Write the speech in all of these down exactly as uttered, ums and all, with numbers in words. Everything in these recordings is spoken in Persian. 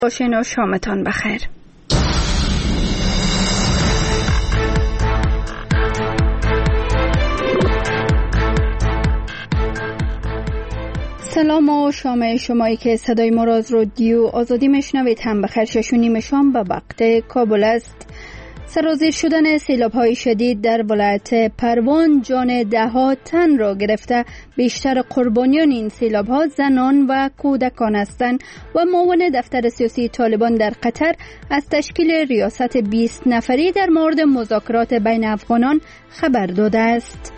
باشین و شامتان بخیر. سلام و شام شمایی که صدای ما را از رادیو آزادی میشنوید هم بخیر. شش و نیم شام به وقت کابل است. سرازیر شدن سیلاب‌های شدید در ولایت پروان جان ده‌ها تن را گرفته. بیشتر قربانیان این سیلاب‌ها زنان و کودکان هستند و معاون دفتر سیاسی طالبان در قطر از تشکیل ریاست بیست نفری در مورد مذاکرات بین افغانان خبر داده است.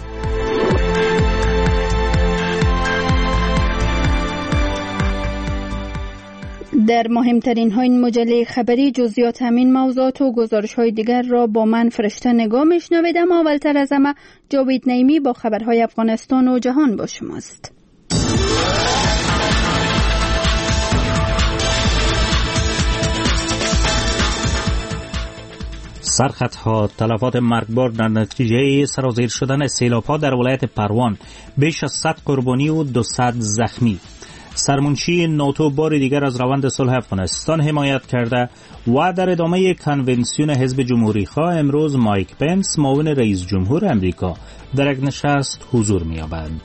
در مهمترین های این مجله خبری جزئیات همین موضوعات و گزارش های دیگر را با من فرشته نگاه میشنوید. اما اولتر از همه جاوید نعیمی با خبرهای افغانستان و جهان با شماست. سرخطها، تلفات مرگبار در نتیجه سرازیر شدن سیلاب‌ها در ولایت پروان، بیش از صد قربانی و دویست زخمی. سرمنشی ناتو بار دیگر از روند صلح افغانستان حمایت کرده و در ادامه کنونسیون حزب جمهوری خواه امروز مایک پنس معاون رئیس جمهور امریکا در یک نشست حضور می‌یابد.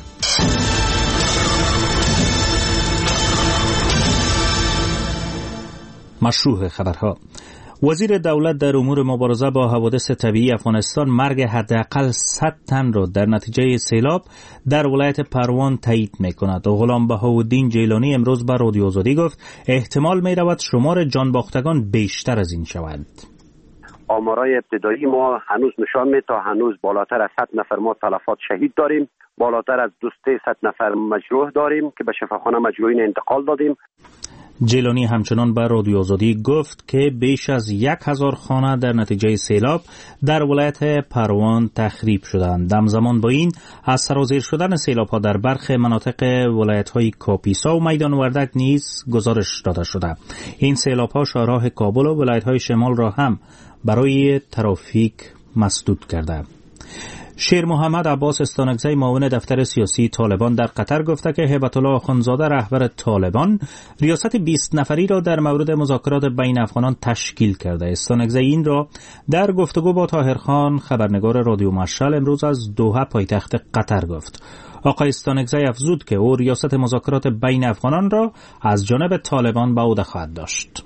مشروع خبرها. وزیر دولت در امور مبارزه با حوادث طبیعی افغانستان مرگ حداقل صد تن را در نتیجه سیلاب در ولایت پروان تایید می‌کند. غلام بهاءالدین جیلانی امروز به رادیو آزادی گفت احتمال می‌رود شمار جان باختگان بیشتر از این شود. آمارای ابتدایی ما هنوز نشان می‌دهد تا هنوز بالاتر از صد نفر ما تلفات شهید داریم، بالاتر از دو تا صد نفر مجروح داریم که به شفاخانه مجروحین انتقال دادیم. جیلانی همچنان به رادیو آزادی گفت که بیش از یک هزار خانه در نتیجه سیلاب در ولایت پروان تخریب شدند. همزمان با این از سرازیر شدن سیلاب ها در برخی مناطق ولایت های کاپیسا و میدان وردک نیز گزارش داده شده. این سیلاب ها شهرهای کابل و ولایت های شمال را هم برای ترافیک مسدود کرده. شیر محمد عباس استانکزی معاون دفتر سیاسی طالبان در قطر گفته که هیبت الله آخوندزاده رهبر طالبان ریاست بیست نفری را در مورد مذاکرات بین افغانان تشکیل کرده. استانکزی این را در گفتگو با طاهرخان خبرنگار رادیو مشعل امروز از دوحه پایتخت قطر گفت. آقای استانکزی افزود که او ریاست مذاکرات بین افغانان را از جانب طالبان به عهده خواهد داشت.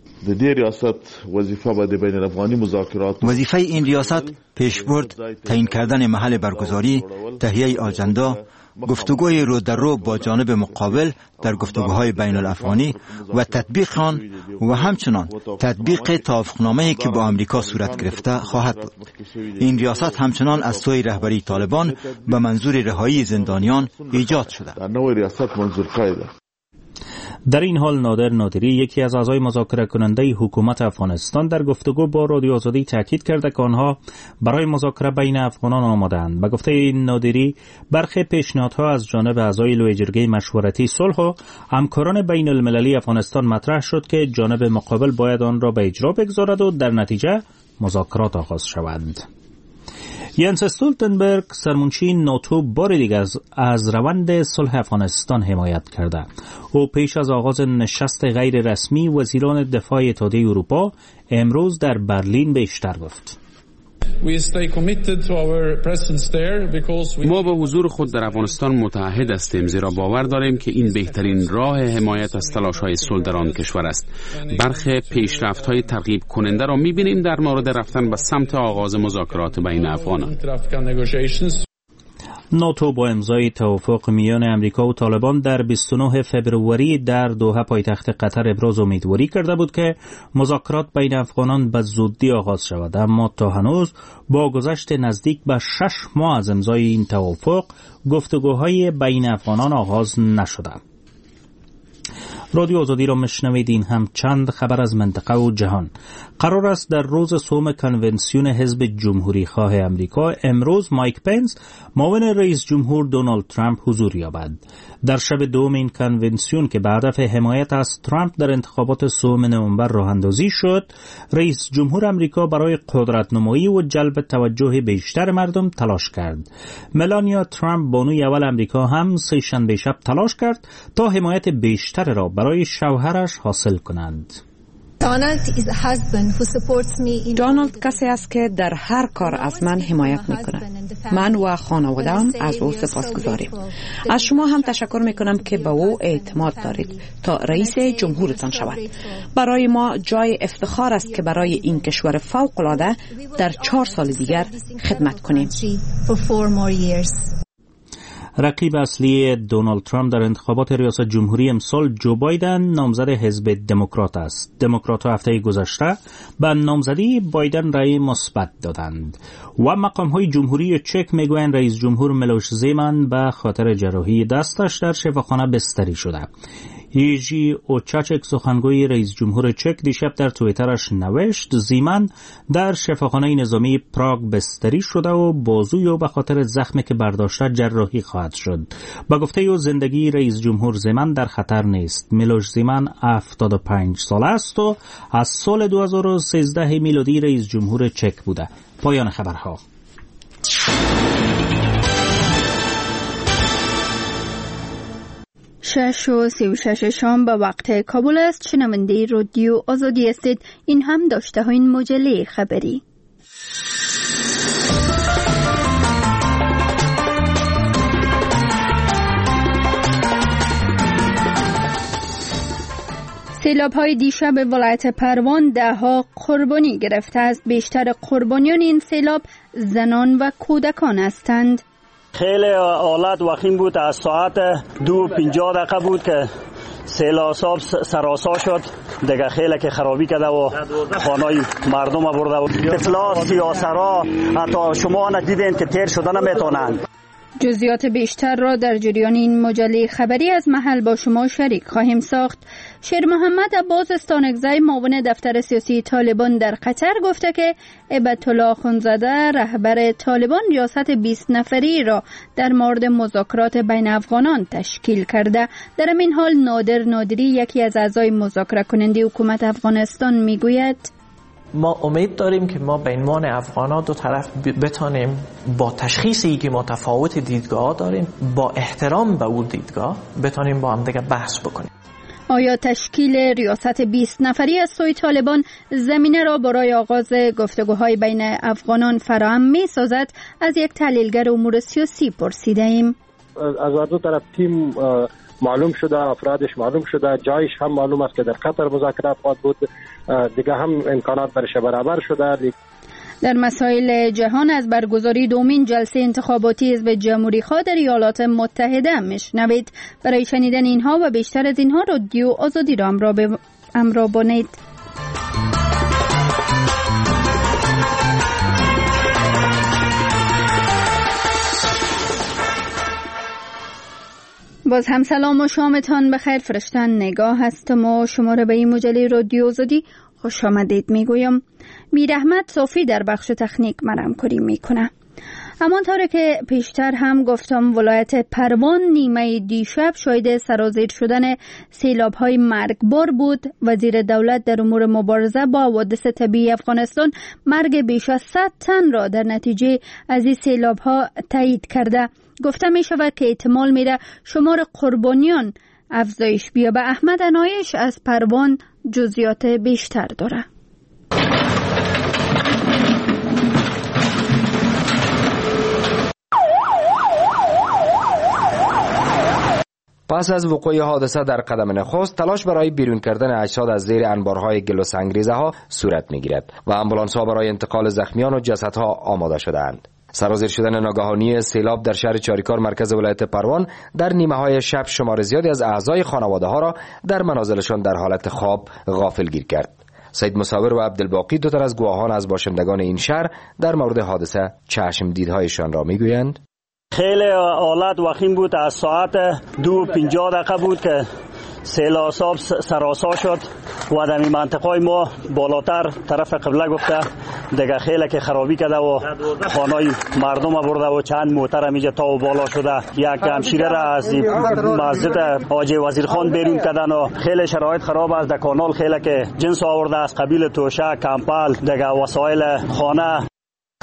وظیفه این ریاست پیشبرد، تعیین کردن محل برگزاری، تهیه آجندا، گفتگوی رو در رو با جانب مقابل در گفتگوهای بین الافغانی و تطبیق آن و همچنان تطبیق توافقنامه‌ای که با امریکا صورت گرفته خواهد بود. این ریاست همچنان از سوی رهبری طالبان به منظور رهایی زندانیان ایجاد شده. در این حال نادر نادری یکی از اعضای مذاکره کننده حکومت افغانستان در گفتگو با رادیو آزادی تاکید کرده که آنها برای مذاکره بین افغانان آماده‌اند. به گفته نادری برخی پیشنهادها از جانب اعضای لوی جرگه مشورتی صلح و همکاران بین المللی افغانستان مطرح شد که جانب مقابل باید آن را به اجرا بگذارد و در نتیجه مذاکرات آغاز شوند. ینس استولتنبرگ سرمنشی ناتو بار دیگر از روند صلح افغانستان حمایت کرده. او پیش از آغاز نشست غیر رسمی وزیران دفاع اتحادیه اروپا امروز در برلین بیشتر گفت. ما به حضور خود در افغانستان متعهد هستیم، زیرا باور داریم که این بهترین راه حمایت از تلاش‌های صلح در آن کشور است. برخی پیشرفت‌های ترغیب کننده را می‌بینیم در مورد رفتن به سمت آغاز مذاکرات بین افغانان. ناتو با امضای توافق میان امریکا و طالبان در بیست و نه فوریه در دوحه پایتخت قطر ابراز امیدواری کرده بود که مذاکرات بین افغانان به زودی آغاز شود، اما تا هنوز با گذشت نزدیک به شش ماه از امضای این توافق گفتگوهای بین افغانان آغاز نشده. رادیو آزادی را میشنوید. این هم چند خبر از منطقه و جهان. قرار است در روز سوم کنونسیون حزب جمهوری خواه امریکا امروز مایک پنس معاون رئیس جمهور دونالد ترامپ حضور یابد. در شب دوم این کنونسیون که به هدف حمایت از ترامپ در انتخابات سوم نوامبر راه اندازی شد، رئیس جمهور امریکا برای قدرت نمایی و جلب توجه بیشتر مردم تلاش کرد. ملانیا ترامپ بانوی اول امریکا هم سه شنبه شب تلاش کرد تا حمایت بیشتر را برای شوهرش حاصل کنند. دونالد کسی است که در هر کار از من حمایت میکنه. من و خانواده‌ام از او سپاسگزاریم. از شما هم تشکر میکنم که به او اعتماد دارید تا رئیس جمهورتان شود. برای ما جای افتخار است که برای این کشور فوق‌العاده در چهار سال دیگر خدمت کنیم. رقیب اصلی دونالد ترامپ در انتخابات ریاست جمهوری امسال جو بایدن نامزد حزب دموکرات است. دموکرات‌ها هفته گذشته به نامزدی بایدن رأی مثبت دادند و مقام‌های جمهوری چک میگویند رئیس جمهور میلوش زیمن به خاطر جراحی دستش در شفاخانه بستری شده. یژی اوچاچک سخنگوی رئیس جمهور چک دیشب در توییترش نوشت زیمن در شفاخانه نظامی پراگ بستری شده و بازوی او به خاطر زخمی که برداشته جراحی خواهد شد. با گفته او زندگی رئیس جمهور زیمن در خطر نیست. میلوش زیمن هفتاد و پنج ساله است و از سال دو هزار و سیزده میلادی رئیس جمهور چک بوده. پایان خبرها. شش و سی و شش شام به وقت کابل است. شنونده رادیو آزادی استید. این هم داشته ها این مجله خبری. سیلاب های دیشب ولایت پروان ده ها قربانی گرفته است. بیشتر قربانیان این سیلاب زنان و کودکان هستند. خیلی حالت وخیم بود. از ساعت دو پنجاه دقیقه بود که سیل آساب سراسا شد دیگه. خیلی که خرابی کرده و خانای مردم برده و طفلا سیاسرا حتی شما ندیدین که تیر شده نمیتونند. جزئیات بیشتر را در جریان این مجله خبری از محل با شما شریک خواهیم ساخت. شیر محمد عباس استانکزی معاون دفتر سیاسی طالبان در قطر گفته که هیبت الله اخوندزاده رهبر طالبان ریاست بیست نفری را در مورد مذاکرات بین افغانان تشکیل کرده. در این حال نادر نادری یکی از اعضای مذاکره کننده حکومت افغانستان میگوید ما امید داریم که ما به عنوان افغان‌ها دو طرف بتانیم با تشخیصی که متفاوت دیدگاه داریم با احترام به اون دیدگاه بتانیم با هم دیگه بحث بکنیم. آیا تشکیل ریاست بیست نفری از سوی طالبان زمینه را برای آغاز گفتگوهای بین افغانان فراهم می سازد؟ از یک تحلیلگر امور سیاسی پرسیده ایم. از هر دو طرف تیم معلوم شده، افرادش معلوم شده، جایش هم معلوم است که در قطر مذاکرات خواهد بود، دیگه هم امکانات برش برابر شده. در مسائل جهان از برگزاری دومین جلسه انتخاباتی حزب جمهوری خواه در ایالات متحده میشنوید. برای شنیدن اینها و بیشتر از اینها رادیو آزادی را همراه بانید. باز هم سلام و شامتان بخیر. فرشتن نگاه هستم و شما را به این مجله رادیو آزادی خوش آمدید میگویم. میر احمد صافی در بخش تکنیک من همکاری میکنه. همانطور که پیشتر هم گفتم ولایت پروان نیمه دیشب شاهد سرازیر شدن سیلاب های مرگبار بود. وزیر دولت در امور مبارزه با حوادث طبیعی افغانستان مرگ بیش از صد تن را در نتیجه از این سیلاب ها تایید کرده. گفته می شود که احتمال میره شمار قربانیان افزایش بیابه. احمد عنایش از پروان جزئیات بیشتر داره. پس از وقوع حادثه در قدم نخست تلاش برای بیرون کردن اجساد از زیر انبارهای گل و سنگریزه ها صورت میگیرد و آمبولانس ها برای انتقال زخمیان و جسدها آماده شده‌اند. سرازیر شدن ناگهانی سیلاب در شهر چاریکار مرکز ولایت پروان در نیمه های شب شمار زیادی از اعضای خانواده ها را در منازلشان در حالت خواب غافلگیر کرد. سید مصور و عبدالباقی دو تن از گواهان از باشندگان این شهر در مورد حادثه چشم دیدهایشان را میگویند. خیلی حالت وخیم بود. از ساعت دو پنجاه دقیقه بود که سیل آساب سراسا شد و در این منطقه ما بالاتر طرف قبله گفته دیگه خیلی که خرابی کرده و خانای مردم برده و چند موتر همیجا تا و بالا شده. یک همشیره را از مسجد حاجی وزیرخان بیرون کردن و خیلی شرایط خراب است. در کانال خیلی که جنس آورده از قبیل توشه، کمپل، دیگه وسایل خانه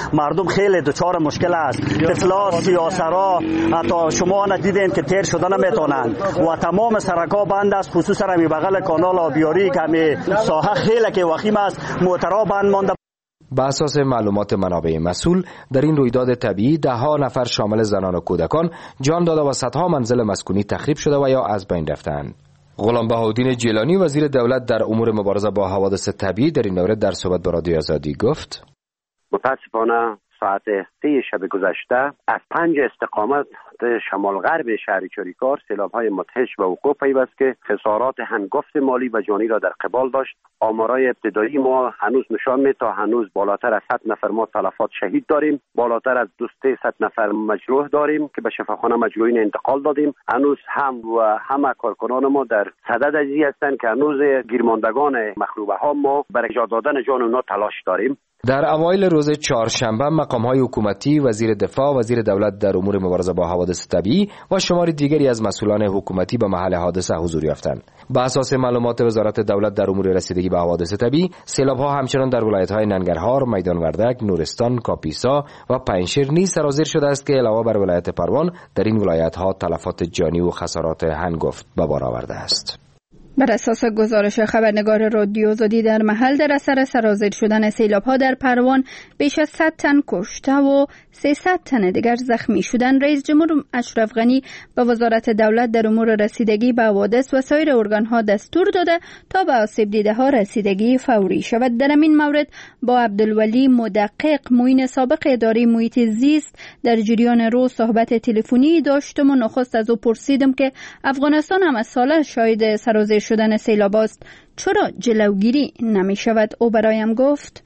مردم خیلی دچار مشکل است. طفلا، سیاسرا، حتی شما ندیدین که تیر شده نمیتونن و تمام سرکا بند است، خصوصا می بغل کانال آبیاری که می ساحه خیلی که وخیم است موترا بند مانده. به اساس معلومات منابع مسئول در این رویداد طبیعی ده ها نفر شامل زنان و کودکان جان داده و صدها منزل مسکونی تخریب شده و یا از بین رفتند. غلام بهاءالدین جیلانی وزیر دولت در امور مبارزه با حوادث طبیعی در این مورد در صحبت با رادیو آزادی گفت: متاسفانه ساعت سه شب گذشته از پنج استقامت شمال غرب شهر چاریکار سیلاب‌های مدهش به وقوع پیوست که خسارات هنگفت مالی و جانی را در قبال داشت. آمارای ابتدایی ما هنوز نشان می‌دهد تا هنوز بالاتر از صد نفر ما تلفات شهید داریم، بالاتر از دو تا صد نفر مجروح داریم که به شفاخانه مجروحین انتقال دادیم. هنوز هم و همه کارکنان ما در صدد ازی هستند که هنوز گیرماندگان مخروبه ها ما برای نجات دادن جان اونها تلاش داریم. در اوایل روز چهارشنبه مقام‌های حکومتی، وزیر دفاع، وزیر دولت در امور مبارزه با حوادث طبیعی و شماری دیگری از مسئولان حکومتی به محل حادثه حضور یافتند. به اساس معلومات وزارت دولت در امور رسیدگی به حوادث طبیعی، سیلاب‌ها همچنان در ولایت‌های ننگرهار، میدان وردک، نورستان، کاپیسا و پنجشیر نیز سرازیر شده است که علاوه بر ولایت پروان در این ولایت‌ها تلفات جانی و خسارات هنگفت به بار آورده است. بر اساس گزارش خبرنگار رادیو آزادی در محل در اثر سرازیر شدن سیلاب‌ها در پروان بیش از صد تن کشته و سیصد تن دیگر زخمی شدند. رئیس جمهور اشرف غنی به وزارت دولت در امور رسیدگی به حوادث و سایر ارگان‌ها دستور داده تا به آسیب دیده‌ها رسیدگی فوری شود. در این مورد با عبدالولی مدقق معین سابق اداره محیط زیست در جریان روز صحبت تلفنی داشتم و نخست از او پرسیدم که افغانستان هم از سال شاهد سرازیر شدن سیلاب است، چرا جلوگیری نمی شود؟ او برایم گفت: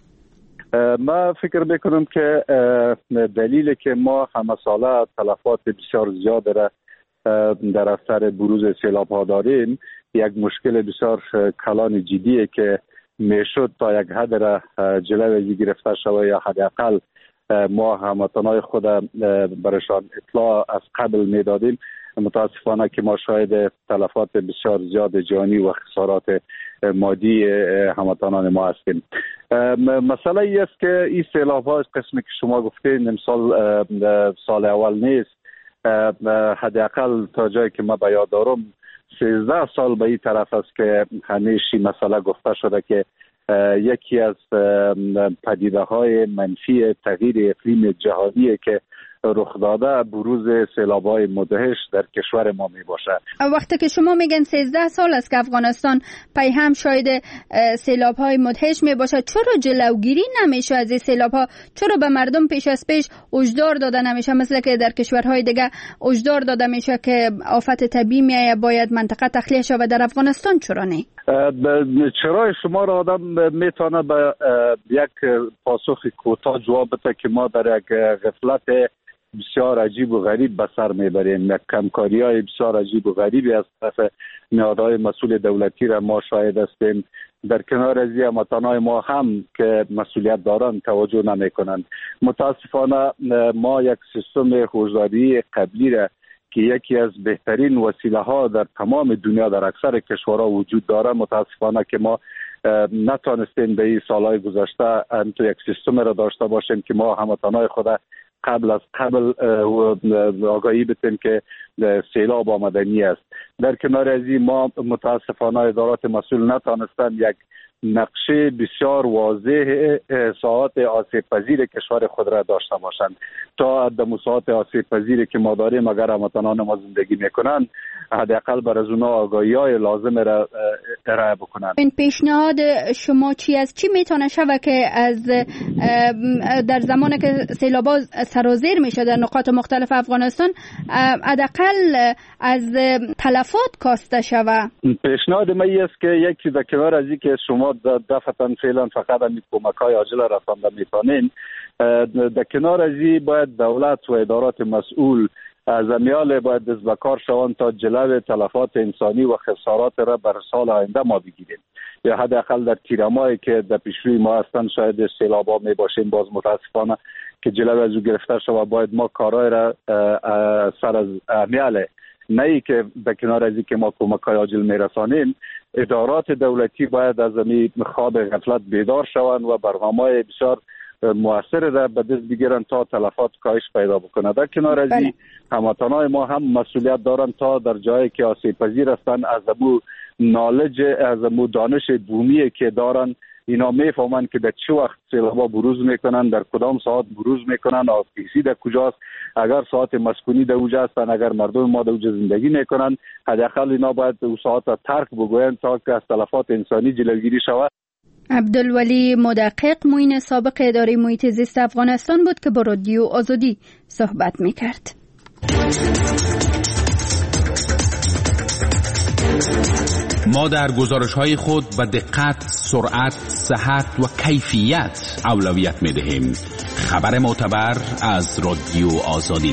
ما فکر میکنم که دلیل که ما همه ساله تلفات بسیار زیاد را در اثر بروز سیلاب ها داریم، یک مشکل بسیار کلان جدیه که میشد تا یک حد را جلوی گرفته شود یا حداقل ما هموطنای خود برشان اطلاع از قبل میدادیم. متاسفانه که ما شاهد تلفات بسیار زیاد جانی و خسارات مادی هموطنان ما هستیم. مسئله ای است که این سیلاب ها قسمی که شما گفتین امسال سال اول نیست، حداقل تا جایی که ما به یاد دارم سیزده سال به این طرف است که همیشه مسئله گفته شده که یکی از پدیده های منفی تغییر اقلیم جهانی که رخ داده بروز سیلاب‌های مدهش در کشور ما می باشه. وقتی که شما میگن سیزده سال است که افغانستان پی هم شاهد سیلاب‌های مدهش می باشه، چرا جلوگیری نمیشه از این سیلاب‌ها؟ چرا به مردم پیش از پیش هشدار داده نمیشه مثل که در کشورهای دیگه هشدار داده میشه که آفت طبیعی میایه باید منطقه تخلیه شود، در افغانستان چرا نه؟ چرا شما را آدم میتونه به یک پاسخ کوتاه جواب بده که ما در یک غفلت بسیار عجیب و غریب به سر میبریم. یک کمکاری های بسیار عجیب و غریبی از طرف نهادهای مسئول دولتی را ما شاهد هستیم. در کنار از این هموطنان ما هم که مسئولیت دارند توجه نمی کنند. متاسفانه ما یک سیستم هشداری قبلی را که یکی از بهترین وسیله ها در تمام دنیا در اکثر کشورها وجود داره، متاسفانه که ما نتانستیم به این سالهای گذشته تو یک سیستم را داشته باشیم که ما هموطنان خود قبل از قبل آگاهی بتیم که سیلاب آمدنی است. در کنار از این ما متاسفانه ادارات مسئول نتانستند یک نقشه بسیار واضح ساعات آسیب پذیر کشور خود را داشته باشند تا در ساعات آسیب پذیری که ما داریم اگر هموطنان ما زندگی میکنند حداقل بر از اونها آگاهی‌های لازم را ارائه بکنند. این پیشنهاد شما چی است؟ چی میتونه شود که از در زمانی که سیلاب‌ها سرازیر میشه در نقاط مختلف افغانستان حداقل از تلفات کاسته شود؟ پیشنهاد من است که یکی در کنار از اینکه شما دفعتاً فعلا فقط این کمک‌های عاجل رسانده میتونین، در کنار از این باید دولت و ادارات مسئول از امیال باید دست به کار شوند تا جلوی تلفات انسانی و خسارات را بر سال آینده ما بگیریم. یا حداقل در تیرمایی که در پیشروی ما هستند شاید سیلاب‌ها می باشیم، باز متاسفانه که جلوی از او گرفته شود باید ما کارهای را سر از امیال نه ای که در کنار از این که ما کمک‌های عاجل میرسانیم، ادارات دولتی باید از این خواب غفلت بیدار شوند و برنامه‌های بسیار موثر را به دست بگیرن تا تلفات کاهش پیدا بکنه. در کنار از این هموطنان ما هم مسئولیت دارن تا در جایی که آسیب پذیر هستند از امو نالج از امو دانش بومی که دارن اینا میفهمن که به چه وقت سیلابا بروز میکنن، در کدام ساعت بروز میکنن، آبکیسی در کجاست، اگر ساعت مسکونی در اوجا هستن، اگر مردم ما در اوجا زندگی میکنن، حداقل اینا باید او ساعت را ترک بگوین تا که از تلفات انسانی جلوگیری شود. عبدالولی مدقق معین سابق اداره محیط زیست افغانستان بود که با رادیو آزادی صحبت میکرد. ما در گزارش‌های خود به دقت، سرعت، صحت و کیفیت اولویت می‌دهیم. خبر معتبر از رادیو آزادی.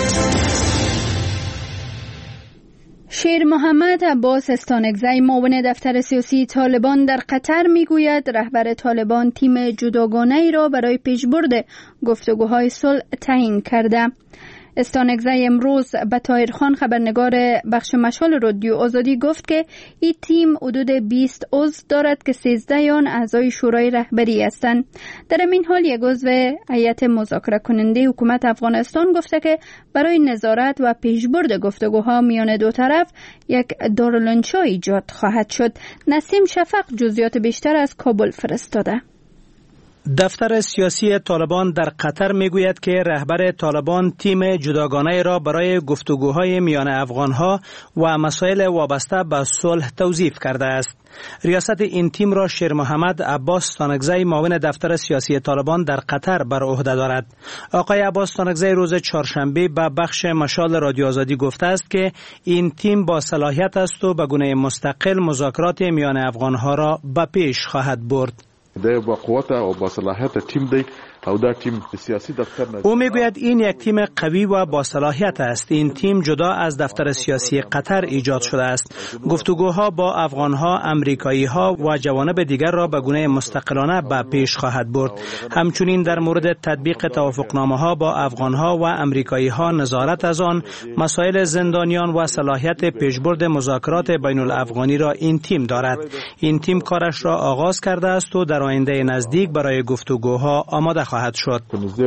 شیر محمد عباس استانکزی معاون دفتر سیاسی طالبان در قطر میگوید رهبر طالبان تیم جداگانه ای را برای پیشبرد گفتگوهای صلح تعیین کرده. استانکزی امروز به طاهرخان خبرنگار بخش مشال رادیو آزادی گفت که این تیم حدود بیست عضو دارد که سیزده آن اعضای شورای رهبری هستند. در این حال یک عضو هیئت مذاکره کننده حکومت افغانستان گفته که برای نظارت و پیشبرد گفتگوها میان دو طرف یک دارالانشا ایجاد خواهد شد. نسیم شفق جزئیات بیشتر از کابل فرستاده. دفتر سیاسی طالبان در قطر میگوید که رهبر طالبان تیم جداگانه را برای گفتگوهای میان افغانها و مسائل وابسته به صلح توظیف کرده است. ریاست این تیم را شیر محمد عباس استانکزی معاون دفتر سیاسی طالبان در قطر بر عهده دارد. آقای عباس استانکزی روز چهارشنبه به بخش مشال رادیو آزادی گفته است که این تیم با صلاحیت است و به گونه مستقل مذاکرات میان افغانها را به پیش خواهد برد. ده با قوت و با صلاحیت تیم دی او دا تیم سیاسی دفتر نه. او میگوید این یک تیم قوی و با صلاحیت است. این تیم جدا از دفتر سیاسی قطر ایجاد شده است. گفتگوها با افغانها، امریکایی‌ها و جوانب دیگر را به گونه مستقلانه به پیش خواهد برد. همچنین در مورد تطبیق توافقنامه‌ها با افغانها و امریکایی‌ها نظارت از آن، مسائل زندانیان و صلاحیت پیشبرد مذاکرات بین الافغانی را این تیم دارد. این تیم کارش را آغاز کرده است و در آینده نزدیک برای گفتگوها آماده خواهد شد.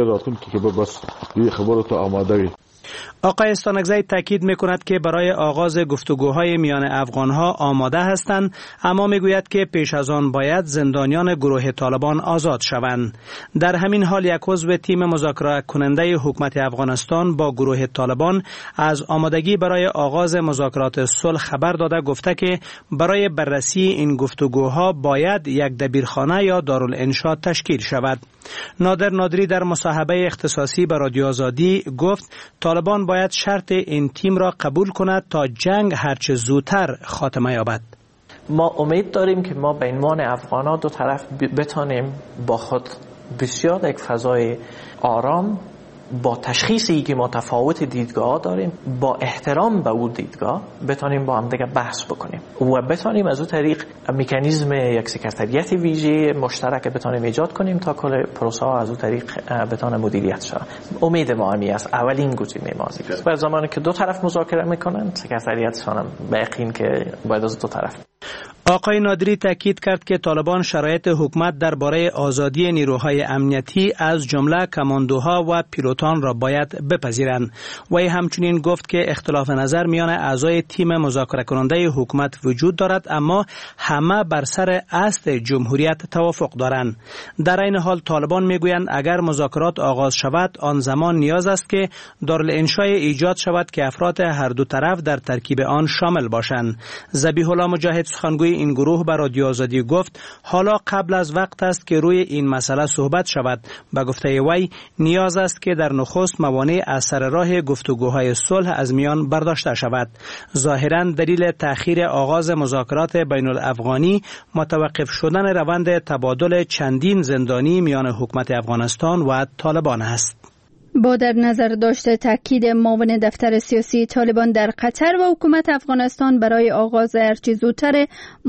آقای استانکزی تاکید میکند که برای آغاز گفتگوهای میان افغانها آماده هستند، اما میگوید که پیش از آن باید زندانیان گروه طالبان آزاد شوند. در همین حال یک عضو تیم مذاکره کننده حکومت افغانستان با گروه طالبان از آمادگی برای آغاز مذاکرات صلح خبر داده گفته که برای بررسی این گفتگوها باید یک دبیرخانه یا دارالانشا تشکیل شود. نادر نادری در مصاحبه اختصاصی به رادیو آزادی گفت طالبان باید شرط این تیم را قبول کند تا جنگ هرچه زودتر خاتمه یابد. ما امید داریم که ما به عنوان افغان‌ها دو طرف بتانیم با خود بسیار یک فضای آرام، با تشخیصی که متفاوت دیدگاه داریم، با احترام به اون دیدگاه بتانیم با هم دیگه بحث بکنیم و بتانیم از اون طریق مکانیزم یک سکرتریت ویژه مشترک بتانیم ایجاد کنیم تا کل پروسه ها از اون طریق بتانه مدیریت شود. امید ما همی است، اولین گزینه ما است. در زمانی که دو طرف مذاکره میکنن سکرتریتشان به یقین که باید از دو طرف. آقای نادری تاکید کرد که طالبان شرایط حکومت درباره آزادی نیروهای امنیتی از جمله کماندوها و پیلوتان را باید بپذیرند. وی همچنین گفت که اختلاف نظر میان اعضای تیم مذاکره کننده حکومت وجود دارد، اما همه بر سر اصل جمهوریت توافق دارند. در این حال طالبان میگویند اگر مذاکرات آغاز شود آن زمان نیاز است که دارالانشای ایجاد شود که افراد هر دو طرف در ترکیب آن شامل باشند. ذبیح الله مجاهد سخنگوی این گروه به رادیو آزادی گفت حالا قبل از وقت است که روی این مسئله صحبت شود. به گفته وی نیاز است که در نخست موانع از سر راه گفتگوهای صلح از میان برداشته شود. ظاهرا دلیل تأخیر آغاز مذاکرات بین الافغانی متوقف شدن روند تبادل چندین زندانی میان حکومت افغانستان و طالبان است. با در نظر داشته تاکید معاون دفتر سیاسی طالبان در قطر و حکومت افغانستان برای آغاز هرچه زودتر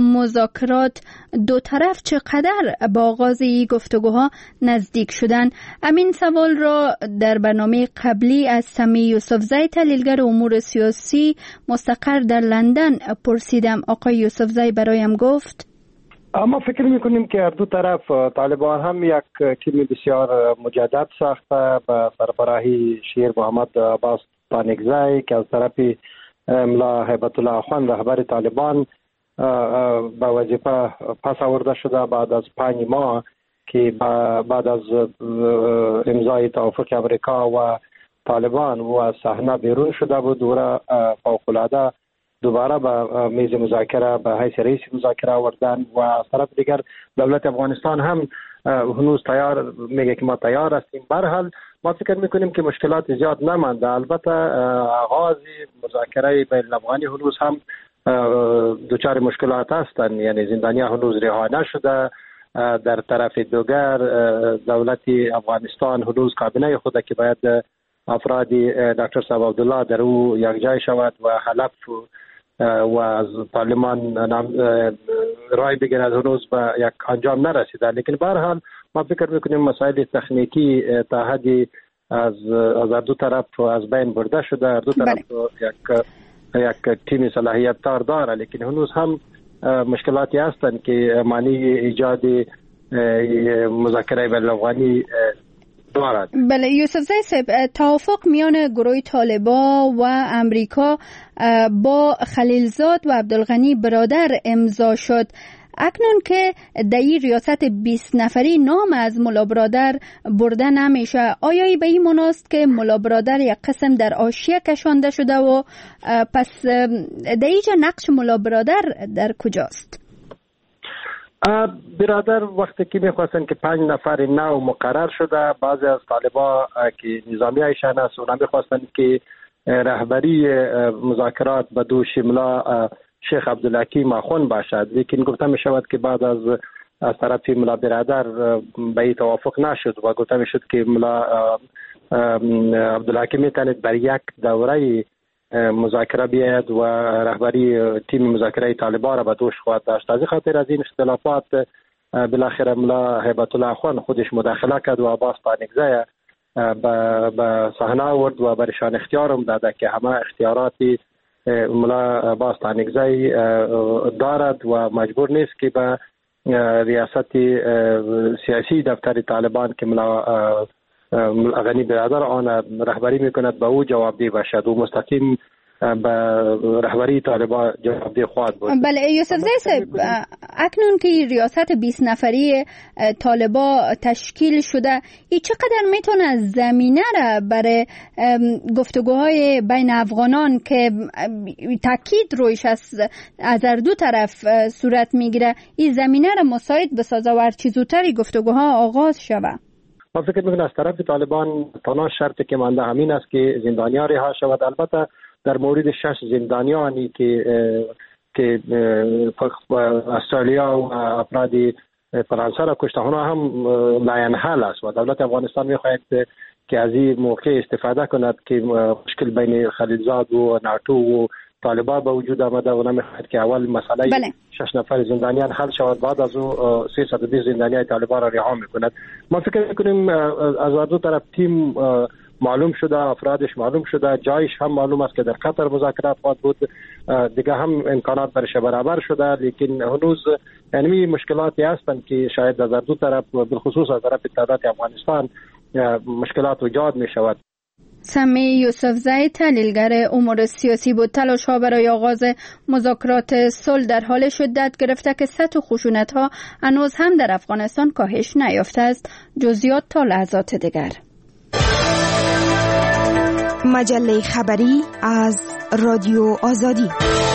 مذاکرات، دو طرف چقدر با آغاز این گفتگوها نزدیک شدن؟ امین سوال را در برنامه قبلی از سمی یوسفزی تحلیلگر امور سیاسی مستقر در لندن پرسیدم. آقای یوسفزی برایم گفت اما فکر میکنیم که هر دو طرف طالبان هم یک تیم بسیار مجدد ساخته به سربراهی شیر محمد عباس پانگزای که از طرف ملا هیبت الله خان رهبر طالبان به وظیفه پس آورده شده بعد از پنج ماه که بعد از امضای توافق امریکا و طالبان و صحنه بیرون شده بود و فوق‌العاده دوباره به میز مذاکره به حیث رئیس مذاکره آوردن و از طرف دیگر دولت افغانستان هم هنوز تیار میگه که ما تیار هستیم. به هر حال ما فکر میکنیم که مشکلات زیاد نمانده. البته آغاز مذاکره بین الافغانی هنوز هم دچار مشکلات هستند، یعنی زندانیان هنوز رها نشده. در طرف دیگر دولت افغانستان هنوز کابینه خود که باید افراد دکتر صاحب عبدالله در او یک جای شود و حلف و از پارلمان رای بگیرد هنوز به یک انجام نرسیده. لیکن به هر حال ما فکر میکنیم مسائل تکنیکی تا حدی از از دو طرف از بین برده شده. هر دو طرف یک یک تیم صلاحیت دار داره، لیکن هنوز هم مشکلاتی هستند که معنی ایجاد مذاکره بین الافغانی دارد. بله یوسف زی صاحب، توافق میان گروه طالبان و امریکا با خلیلزاد و عبدالغنی برادر امضا شد. اکنون که در این ریاست بیست نفری نام از ملا برادر برده نمیشه، آیا به این مناست که ملا برادر یک قسم در حاشیه کشانده شده و پس در اینجا نقش ملا برادر در کجاست؟ برادر وقتی که میخواستن که پنج نفر نو مقرر شده، بعضی از طالبان که نظامی ایشان است اونا میخواستن که رهبری مذاکرات به دوش ملا شیخ عبدالحکیم اخوند باشد، لیکن گفته می شود که بعد از از طرف ملا برادر به این توافق نشد و گفته می شد که ملا عبدالحکیم میتواند بر یک دوره مذاکره بیاید و رهبری تیم مذاکره طالبان را به دوش خواهد داشت. از این خاطر از این اختلافات بالاخره ملا هیبت الله خان خودش مداخله کرد و عباس پانگزای به صحنه آورد و برشان اختیار هم داده که همه اختیاراتی ملا عباس پانگزای دارد و مجبور نیست که به ریاست سیاسی دفتر طالبان که ملا غنی برادر آن رهبری میکند به او جوابدهی باشد و مستقیم به رهبری طالبان جوابدهی خواهد بود. بله یوسف زی صاحب، اکنون که ریاست بیست نفری طالبان تشکیل شده، این چقدر میتونه زمینه را برای گفتگوهای بین افغانان که تاکید رویش از از هر دو طرف صورت میگیره، این زمینه را مساعد بسازه و هر چه زودتر گفتگوها آغاز شود؟ ما فکر میکنم از طرف طالبان تنها شرطی که مانده همین است که زندانیان رها شود. البته در مورد شش زندانیانی که که استرالیا و افراد فرانسه را کشته اونا هم لاینحل است و دولت افغانستان میخواهد که از این موقع استفاده کند که مشکل بین خلیلزاد و ناتو و طالبان به وجود آمده و نمیخواهد که اول مسئله بله. شش نفر زندانیان حل شود، بعد از او سیصد و بیست زندانیان طالبان را رها میکند. ما فکر میکنیم از هر دو طرف تیم معلوم شده، افرادش معلوم شده، جایش هم معلوم است که در قطر مذاکرات خواهد بود، دیگه هم امکانات برش برابر شده، لیکن هنوز یعنی مشکلاتی هستند که شاید از هر دو طرف بالخصوص از طرف دولت افغانستان مشکلات ایجاد می شود. سمی یوسف زی، تحلیلگر امور سیاسی بود. تلاش ها برای آغاز مذاکرات صلح در حال شدت گرفته که سطح خشونت ها هنوز هم در افغانستان کاهش نیافته است. جزئیات تا لحظات دیگر. مجله خبری از رادیو آزادی.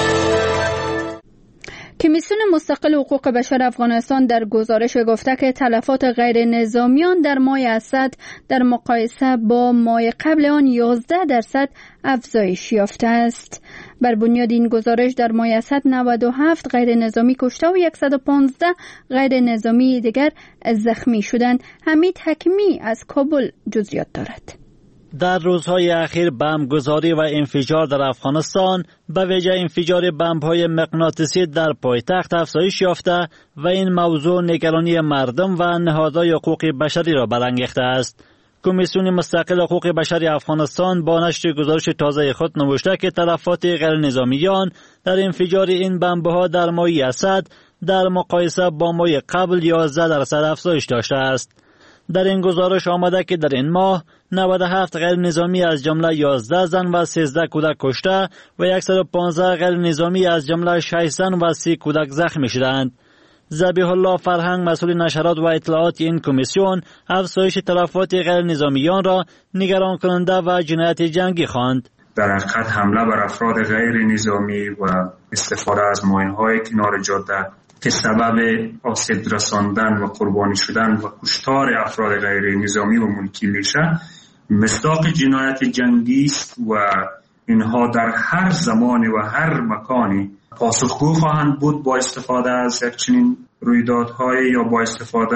کمیسیون مستقل حقوق بشر افغانستان در گزارش گفته که تلفات غیر نظامیان در ماه اسد در مقایسه با ماه قبل آن یازده درصد افزایش یافته است. بر بنیاد این گزارش در ماه اسد نود و هفت غیر نظامی کشته و صد و پانزده غیر نظامی دیگر زخمی شدند. حمید حکیمی از کابل جزئیات دارد. در روزهای اخیر بمبگذاری و انفجار در افغانستان به ویژه انفجار بمب‌های مغناطیسی در پایتخت افزایش یافته و این موضوع نگرانی مردم و نهادهای حقوق بشری را برانگیخته است. کمیسیون مستقل حقوق بشری افغانستان با نشر گزارش تازه خود نوشته که تلفات غیر نظامیان در انفجار این بمب‌ها در ماه اسد در مقایسه با ماه قبل یازده درصد افزایش داشته است. در این گزارش آمده که در این ماه نود و هفت غیر نظامی از جمله یازده زن و سیزده کودک کشته و صد و پانزده غیر نظامی از جمله شش زن و سی کودک زخمی شدند. ذبیح الله فرهنگ مسئول نشرات و اطلاعات این کمیسیون افزایش تلفات غیر نظامیان را نگران کننده و جنایت جنگی خواند. در حقیقت حمله بر افراد غیر نظامی و استفاده از ماین‌های کنار جاده که سبب آسیب رساندن و قربانی شدن و کشتار افراد غیر نظامی و ملکی میشه مصداق جنایت جنگی است و اینها در هر زمان و هر مکانی پاسخگو خواهند بود با استفاده از چنین رویدادهای یا با استفاده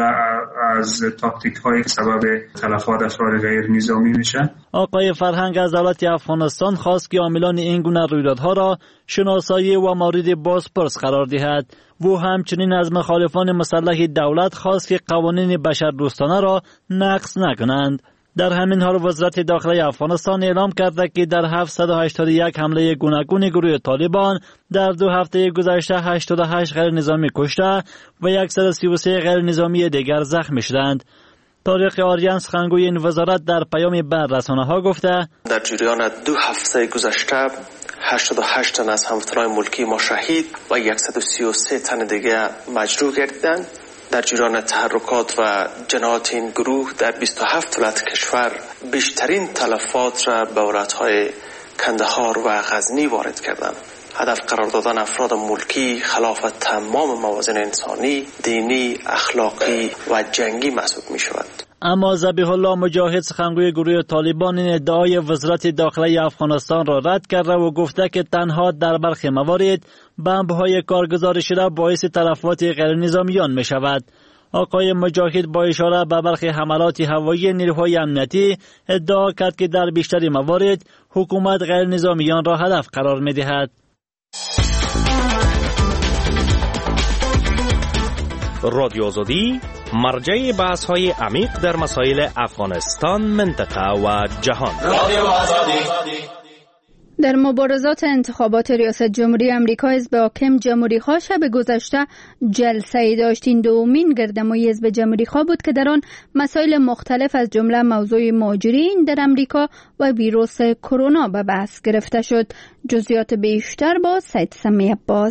از تاکتیک هایی که سبب تلفات افراد غیر نظامی میشه. آقای فرهنگ از دولت افغانستان خواست که عاملان این گونه رویدادها را شناسایی و مورد بازپرس قرار دهد. و همچنین از مخالفان مسلح دولت خواست که قوانین بشردوستانه را نقض نکنند. در همین حال وزارت داخلی افغانستان اعلام کرده که در هفتصد و هشتاد و یک حمله گوناگون گروه طالبان در دو هفته گذشته هشتاد و هشت غیر نظامی کشته و صد و سی و سه غیر نظامی دیگر زخمی شدند. طارق آریان سخنگوی این وزارت در پیامی بر رسانه‌ها گفته در جریان دو هفته گذشته هشتاد و هشت تن از هموطنان ملکی ما شهید و صد و سی و سه تن دیگر مجروح گردیدند. در جریان تحرکات و جنایات این گروه در بیست و هفت ولایت کشور بیشترین تلفات را به ولایت‌های کندهار و غزنی وارد کردند. هدف قرار دادن افراد ملکی خلاف تمام موازین انسانی، دینی، اخلاقی و جنگی محسوب می شود. اما ذبیح الله مجاهد سخنگوی گروه طالبان این ادعای وزارت داخلی افغانستان را رد کرده و گفته که تنها در برخی موارد بمب‌های کارگزار شده باعث تلفات غیر نظامیان می شود. آقای مجاهد با اشاره به برخی حملات هوایی نیروهای امنیتی ادعا کرد که در بیشتر موارد حکومت غیر نظامیان را هدف قرار می دهد. رادیو آزادی مرجع بحث های عمیق در مسائل افغانستان، منطقه و جهان. رادیو آزادی. در مبارزات انتخابات ریاست جمهوری آمریکا حزب حاکم جمهوری خواه شب گذشته جلسه داشت. این دومین گردهمایی حزب جمهوری خواه بود که در آن مسائل مختلف از جمله موضوع مهاجرین در آمریکا و ویروس کرونا به بحث گرفته شد. جزئیات بیشتر با سید سمی عباس.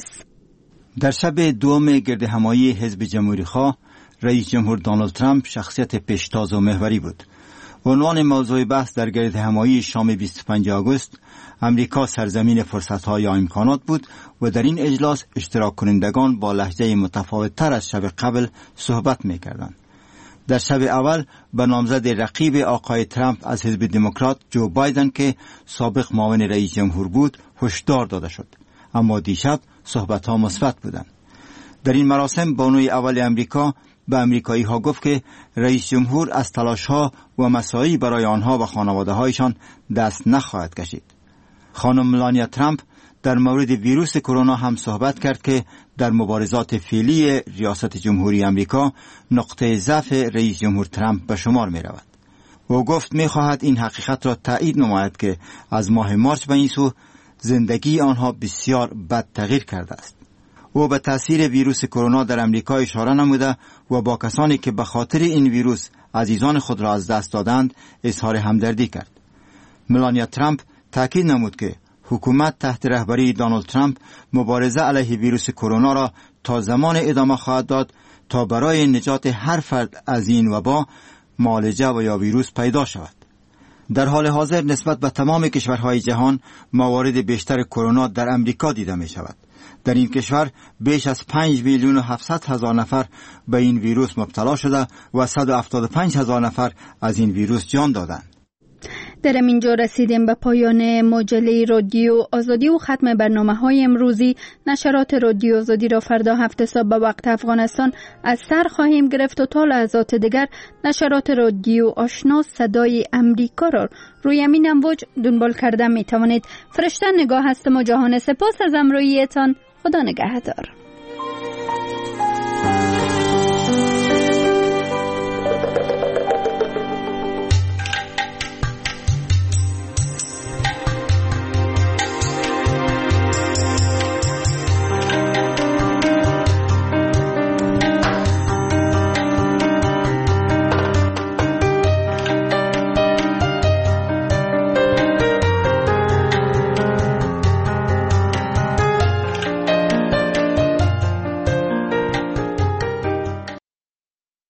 در شب دوم گردهمایی حزب جمهوری خواه رئیس جمهور دونالد ترامپ شخصیت پیشتاز و محوری بود. عنوان موضوع بحث در گردهمایی شام بیست و پنجم آگوست امریکا سرزمین فرصت‌ها یا امکانات بود و در این اجلاس اشتراک کنندگان با لهجه متفاوت‌تر از شب قبل صحبت می‌کردند. در شب اول به نامزد رقیب آقای ترامپ از حزب دموکرات جو بایدن که سابق معاون رئیس جمهور بود هشدار داده شد، اما دیشب صحبت‌ها مثبت بودند. در این مراسم بانوی اول امریکا به امریکایی ها گفت که رئیس جمهور از تلاش ها و مساعی برای آنها و خانواده هایشان دست نخواهد کشید. خانم ملانیا ترامپ در مورد ویروس کرونا هم صحبت کرد که در مبارزات فعلی ریاست جمهوری امریکا نقطه ضعف رئیس جمهور ترامپ به شمار می رود. او گفت می خواهد این حقیقت را تایید نماید که از ماه مارس به این سو زندگی آنها بسیار بد تغییر کرده است. او به تاثیر ویروس کرونا در امریکا اشاره نموده و با کسانی که به خاطر این ویروس عزیزان خود را از دست دادند اظهار همدردی کرد. ملانیا ترامپ تاکید نمود که حکومت تحت رهبری دونالد ترامپ مبارزه علیه ویروس کرونا را تا زمان ادامه خواهد داد تا برای نجات هر فرد از این وبا معالجه و یا ویروس پیدا شود. در حال حاضر نسبت به تمام کشورهای جهان موارد بیشتر کرونا در امریکا دیده می شود. در این کشور بیش از پنج میلیون و هفتصد هزار نفر به این ویروس مبتلا شده و صد و هفتاد و پنج هزار نفر از این ویروس جان دادند. در اینجا رسیدیم به پایان مجله رادیو آزادی و ختم برنامه‌های امروزی. نشرات رادیو آزادی را فردا هفت صبح به وقت افغانستان از سر خواهیم گرفت و تا لحظات دیگر نشرات رادیو آشنا صدای امریکا را روی همین امواج دنبال کرده می توانید. فرشته نگاه هستم و جهان سپاس از همراهیتان. خدا نگهدار.